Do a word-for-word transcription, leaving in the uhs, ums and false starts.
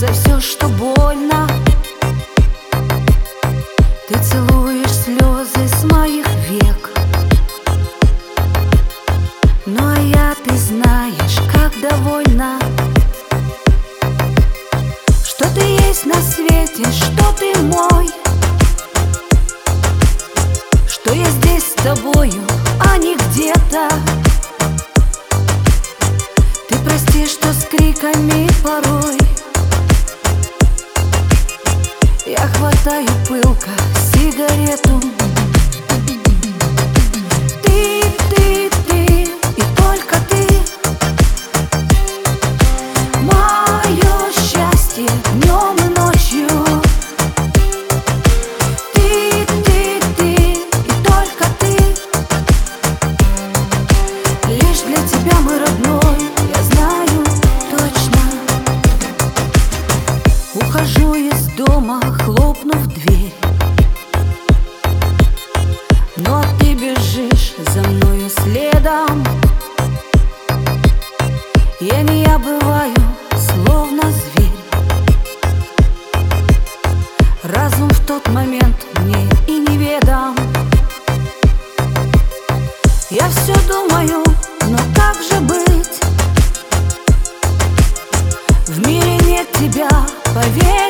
за все, что больно. Ты целуешь слезы с моих век. Ну а я, ты знаешь, как довольна, что ты есть на свете, что ты мой, что я здесь с тобою, а не где-то. Ты прости, что с криками порой я хватаю пылко сигарету. Ты, ты, ты и только ты, мое счастье днем и ночью. Ты, ты, ты и только ты, лишь для тебя, мой родной, я знаю точно. Ухожу из дома, хлопнув дверь, но ты бежишь за мною следом. Я не я бываю, словно зверь. Разум в тот момент мне и неведом. Я все думаю, но как же быть? В мире нет тебя, поверь.